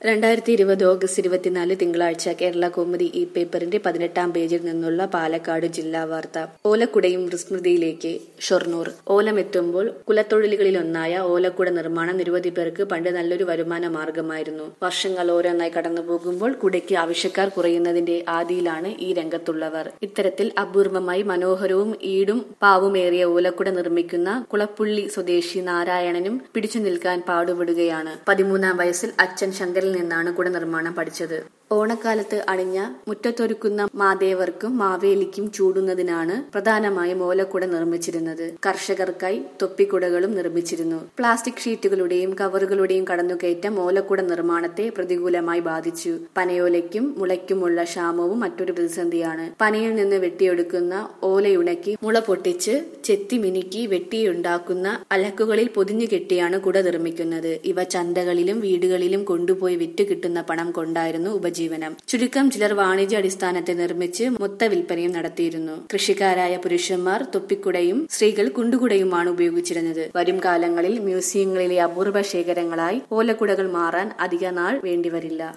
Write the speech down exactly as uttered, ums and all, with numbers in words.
രണ്ടായിരത്തി ഇരുപത് ഓഗസ്റ്റ് ഇരുപത്തിനാല് തിങ്കളാഴ്ച കേരള കൗമുദി ഈ പേപ്പറിന്റെ പതിനെട്ടാം പേജിൽ നിന്നുള്ള പാലക്കാട് ജില്ലാ വാർത്ത. ഓലക്കുടയും വിസ്മൃതിയിലേക്ക്. ഷൊർണൂർ. ഓലമെത്തുമ്പോൾ കുലത്തൊഴിലുകളിലൊന്നായ ഓലക്കുട നിർമ്മാണം നിരവധി പേർക്ക് പണ്ട് നല്ലൊരു വരുമാന മാർഗമായിരുന്നു. വർഷങ്ങൾ ഓരോന്നായി കടന്നുപോകുമ്പോൾ കുടയ്ക്ക് ആവശ്യക്കാർ കുറയുന്നതിന്റെ ആദിയിലാണ് ഈ രംഗത്തുള്ളവർ. ഇത്തരത്തിൽ അപൂർവമായി മനോഹരവും ഈടും പാവുമേറിയ ഓലക്കുട നിർമ്മിക്കുന്ന കുളപ്പുള്ളി സ്വദേശി നാരായണനും പിടിച്ചു നിൽക്കാൻ പാടുപെടുകയാണ്. പതിമൂന്നാം വയസ്സിൽ അച്ഛൻ ശങ്കരൻ നിന്നാണ് കുട നിർമ്മാണം പഠിച്ചത്. ഓണക്കാലത്ത് അണിഞ്ഞ മുറ്റത്തൊരുക്കുന്ന മാദേവർക്കും മാവേലിക്കും ചൂടുന്നതിനാണ് പ്രധാനമായും ഓലക്കുട നിർമ്മിച്ചിരുന്നത്. കർഷകർക്കായി തൊപ്പിക്കുടകളും നിർമ്മിച്ചിരുന്നു. പ്ലാസ്റ്റിക് ഷീറ്റുകളുടെയും കവറുകളുടെയും കടന്നുകയറ്റം ഓലക്കുട നിർമ്മാണത്തെ പ്രതികൂലമായി ബാധിച്ചു. പനയോലയ്ക്കും മുളയ്ക്കുമുള്ള ക്ഷാമവും മറ്റൊരു പ്രതിസന്ധിയാണ്. പനയിൽ നിന്ന് വെട്ടിയെടുക്കുന്ന ഓലയുണക്കി മുള പൊട്ടിച്ച് ചെത്തി മിനുക്കി വെട്ടിയുണ്ടാക്കുന്ന അലക്കുകളിൽ പൊതിഞ്ഞു കെട്ടിയാണ് കുട നിർമ്മിക്കുന്നത്. ഇവ ചന്തകളിലും വീടുകളിലും കൊണ്ടുപോയി വിറ്റ് കിട്ടുന്ന പണം കൊണ്ടായിരുന്നു ഉപജീവനം. ചുരുക്കം ചിലർ വാണിജ്യ അടിസ്ഥാനത്തെ നിർമ്മിച്ച് മൊത്ത വിൽപ്പനയും നടത്തിയിരുന്നു. കൃഷിക്കാരായ പുരുഷന്മാർ തൊപ്പിക്കുടയും സ്ത്രീകൾ കുണ്ടുകുടയുമാണ് ഉപയോഗിച്ചിരുന്നത്. വരും കാലങ്ങളിൽ മ്യൂസിയങ്ങളിലെ അപൂർവ ശേഖരങ്ങളായി ഓലക്കുടകൾ മാറാൻ അധിക നാൾ വേണ്ടിവരില്ല.